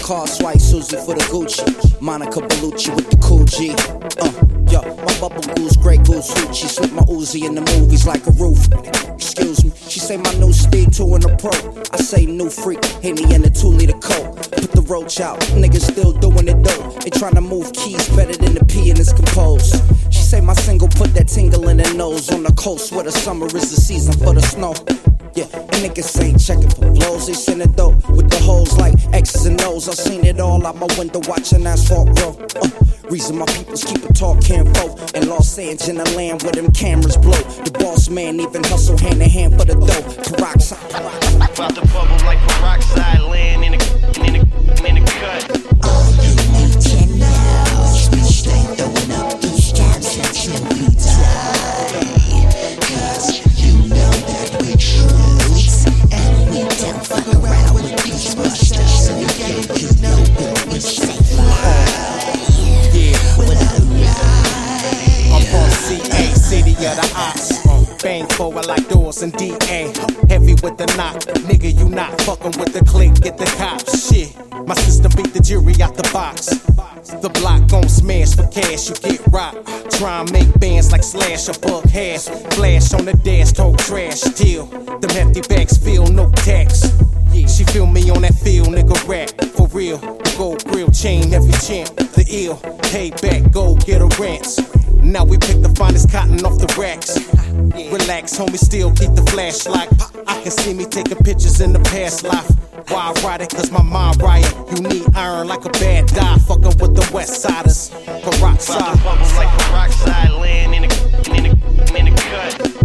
cars, white Susie for the Gucci. Monica Bellucci with the cool G. Yo, my bubble goose, Grey Goose hoochie. Slip my Uzi in the movies like a roof. Excuse me, she say my new Steve 2 in the pro. I say new freak, hit me in the 2-liter coat. Put the roach out, niggas still doing it though. They tryna move keys better than the P and it's composed. She say my single put that tingle in her nose. On the coast where the summer is the season for the snow. Yeah, and niggas ain't checking for blows. They send it though with the hoes like X's and O's. I seen it all out my window watching asphalt grow. Reason my peoples keep a talking folk. In Los Angeles in the land where them cameras blow. The boss man even hustle hand in hand for the dough. Peroxide. About to bubble like peroxide, laying in the cut. All you need to know is we stay throwing up these jams until we die. Cause you know that we're truths, and we don't fuck around with these busters. So yeah, you know we'll stay fly. Yeah, with a ride. I'm from CA, city of the ops. Bang forward like doors and DA. Heavy with the knock, nigga, you not fucking with the clique, get the cops. Shit, my sister beat the jury out the box. The block gon' smash for cash, you get rocked. Try and make bands like Slash or Buck Hash. Flash on the dash, talk trash. Still, them hefty bags feel no tax. She feel me on that field, nigga rap. For real, the gold grill chain, every champ. The ill, pay back, go get a rents. Now we pick the finest cotton off the racks. Relax, homie, still keep the flashlight. I can see me taking pictures in the past life. Why I ride it? Cause my mind riot. You need iron like a bad die. Fucking with the West Siders. Peroxide. About to bubble like peroxide, laying in the cut.